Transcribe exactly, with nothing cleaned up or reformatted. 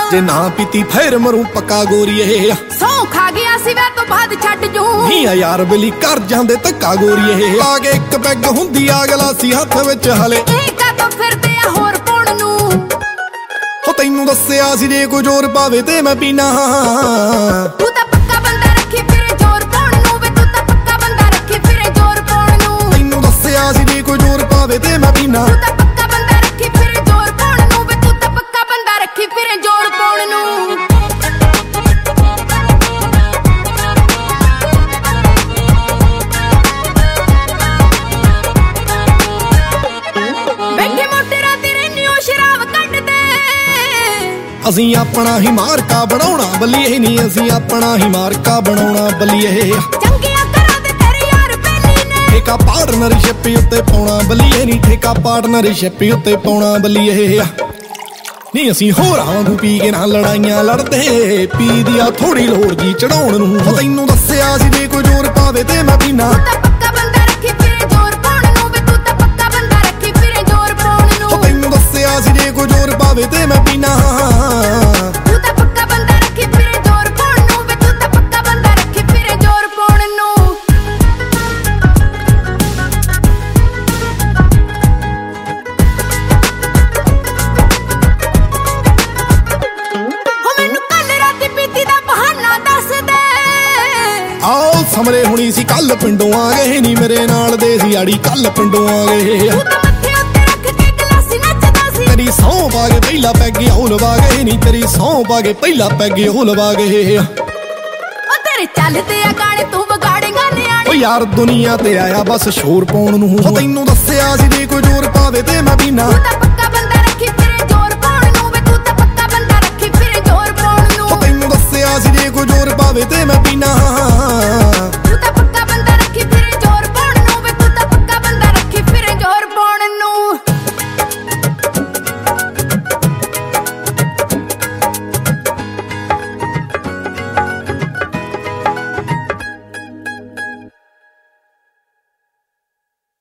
ਜੇ ਨਾ ਪੀਤੀ ਫੇਰ ਮਰੂ ਪੱਕਾ ਗੋਰੀਏ ਸੌ ਖਾ ਗਿਆ ਸੀ ਵੇ ਤੋਂ ਬਾਅਦ ਛੱਡ ਜੂ ਨੀ ਯਾਰ ਬਲੀ ਕਰ ਜਾਂਦੇ ਧੱਕਾ ਗੋਰੀਏ ਆ ਕੇ ਇੱਕ ਪੈਗ ਹੁੰਦੀ ਆ ਗਲਾਸੀ ਹੱਥ ਵਿੱਚ ਹਲੇ ਇਹ ਕਦੋਂ ਫਿਰਦੇ ਆ ਹੋਰ ਪਾਉਣ ਨੂੰ ਹੋ ਤੈਨੂੰ ਦੱਸਿਆ ਸੀ ਜੇ ਕੋਈ ਜ਼ੋਰ ਪਾਵੇ ਤੇ ਮੈਂ ਪੀਣਾ ਤੂੰ ਤਾਂ ਪੱਕਾ ਬੰਦਾ ਰੱਖੀ ਫਿਰੇ ਜ਼ੋਰ ਪਾਉਣ ਨੂੰ ਵੇ ਤੂੰ ਤਾਂ ਪੱਕਾ ਬੰਦਾ ਰੱਖੀ ਫਿਰੇ ਜ਼ੋਰ ਪਾਉਣ ਨੂੰ ਤੈਨੂੰ ਦੱਸਿਆ ਸੀ ਜੇ ਕੋਈ ਜ਼ੋਰ ਪਾਵੇ ਤੇ ਮੈਂ ਪੀਣਾ ਤੂੰ ਤਾਂ ਪੱਕਾ ਬੰਦਾ ਰੱਖੀ ਫਿਰੇ ਜ਼ੋਰ ਪਾਉਣ ਨੂੰ ਵੇ ਤੂੰ ਤਾਂ ਪੱਕਾ ਬੰਦਾ ਰੱਖੀ ਫਿਰੇ ਜ਼ੋਰ ਪਾਉਣ ਨੂੰ ਅਸੀਂ ਆਪਣਾ ਹੀ ਮਾਰਕਾ ਬਣਾਉਣਾ ਬੱਲੀਏ ਨਹੀਂ ਅਸੀਂ ਆਪਣਾ ਹੀ ਮਾਰਕਾ ਬਣਾਉਣਾ ਬੱਲੀਏ ਚੰਗਿਆ ਕਰਾਂ ਦੇ ਤੇਰੇ ਯਾਰ ਬੇਲੀ ਨੇ ਠੇਕਾ ਪਾਰਟਨਰਸ਼ਿਪ ਉੱਤੇ ਪਾਉਣਾ ਬੱਲੀਏ ਨਹੀਂ ਠੇਕਾ ਪਾਰਟਨਰਸ਼ਿਪ ਉੱਤੇ ਪਾਉਣਾ ਬੱਲੀਏ ਨਹੀਂ ਅਸੀਂ ਹੋਰਾਂ ਵਾਂਗੂ ਪੀ ਕੇ ਨਾ ਲੜਾਈਆਂ ਲੜਦੇ ਪੀ ਦਿਆ ਥੋੜੀ ਲੋੜ ਜੀ ਚੜਾਉਣ ਨੂੰ ਤੈਨੂੰ ਦੱਸਿਆ ਸੀ ਜੇ ਕੋਈ ਜ਼ੋਰ ਪਾਵੇ ਤੇ ਮੈਂ ਪੀਣਾ ਤੂੰ ਤਾਂ ਪੱਕਾ ਬੰਦਾ ਰੱਖੀ ਫਿਰੇ ਜ਼ੋਰ ਪਾਉਣ ਨੂੰ ਵੇ ਤੂੰ ਤਾਂ ਪੱਕਾ ਬੰਦਾ ਰੱਖੀ ਫਿਰੇ ਜ਼ੋਰ ਪਾਉਣ ਨੂੰ ਤੈਨੂੰ ਦੱਸਿਆ ਸੀ ਜੇ ਕੋਈ ਜ਼ੋਰ ਪਾਵੇ ਤੇ ਮੈਂ ਪੀਣਾ ਤੂੰ ਤਾਂ ਪੱਕਾ ਬੰਦਾ ਰੱਖੀ ਫਿਰੇ ਜ਼ੋਰ ਪਾਉਣ ਨੂੰ ਵੇ ਤੂੰ ਤਾਂ ਪੱਕਾ ਬੰਦਾ ਰੱਖੀ ਫਿਰੇ ਜ਼ੋਰ ਪਾਉਣ ਨੂੰ ਹੋ ਮੈਨੂੰ ਕੱਲ ਰਾਤੀ ਪੀਤੀ ਦਾ ਬਹਾਨਾ ਦੱਸ ਦੇ ਆਓ ਸਮਰੇ ਹੁਣੀ ਸੀ ਕੱਲ ਪਿੰਡੋਂ ਆ ਗਏ ਨੀ ਮੇਰੇ ਨਾਲ ਦੇ ਸੀ ਆੜੀ ਕੱਲ ਪਿੰਡੋਂ ਆ ਗਏ ਤੂੰ ਤਾਂ ਮੱਥੇ ਉੱਤੇ ਰੱਖ ਕੇ ਗਲਾਸੀ ਨੱਚਦਾ ਸੀ ਤੇਰੀ ਸੌਂ ਪਾ ਕੇ ਪਹਿਲਾ ਪੈਗ ਉਹ ਲਵਾ ਗਏ ਨੀ ਤੇਰੀ ਸੌਂ ਪਾ ਕੇ ਪਹਿਲਾ ਪੈਗ ਉਹ ਲਵਾ ਗਏ ਉਹ ਤੇਰੇ ਚੱਲਦੇ ਆ ਗਾਣੇ ਤੂੰ ਵਿਗਾੜੇਗਾ ਨਿਆਣੇ ਓ ਯਾਰ ਦੁਨੀਆ ਤੇ ਆਇਆ ਬਸ ਸ਼ੋਰ ਪਾਉਣ ਨੂੰ ਤੈਨੂੰ ਦੱਸਿਆ ਸੀ ਜੇ ਕੋਈ ਜ਼ੋਰ ਪਾਵੇ ਤੇ ਮੈਂ ਪੀਣਾ ਤੂੰ ਤਾਂ